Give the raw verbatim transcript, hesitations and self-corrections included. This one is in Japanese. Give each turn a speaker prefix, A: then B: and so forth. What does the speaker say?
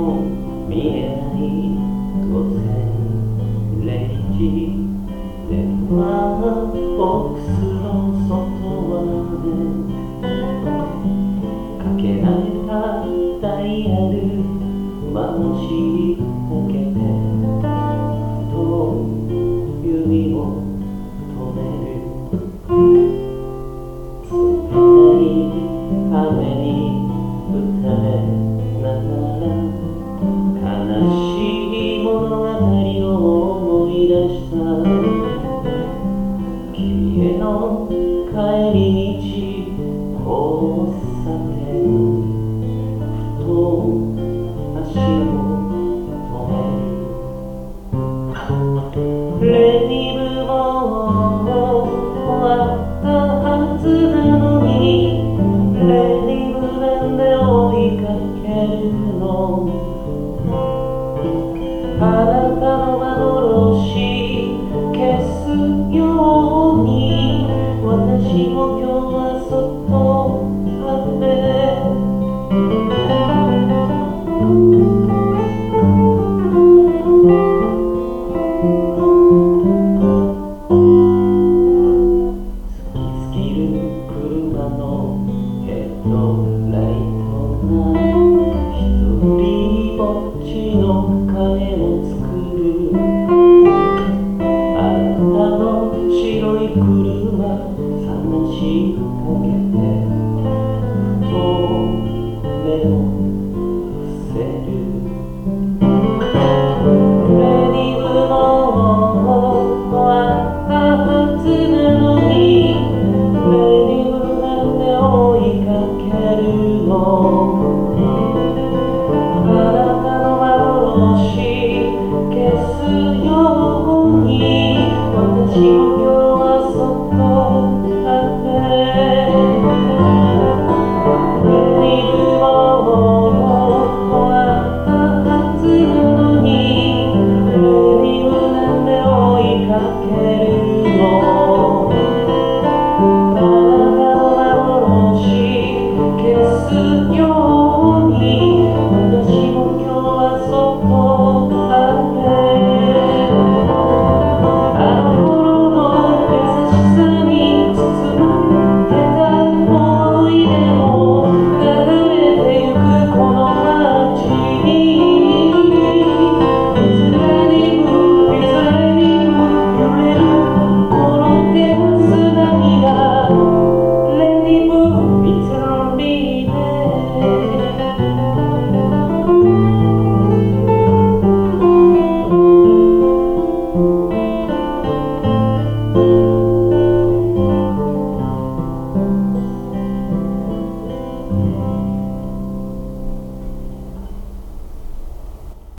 A: も見えない午前れいじ、電話ボックスの外までかけられたダイヤル回しかけて、ふと指を止める。冷たい雨に打たれながら悲しい物語を思い出した。君への帰り道交差点、ふと足を止める。レイブも終わったはずなのに、レイブなんで追いかけるの。あな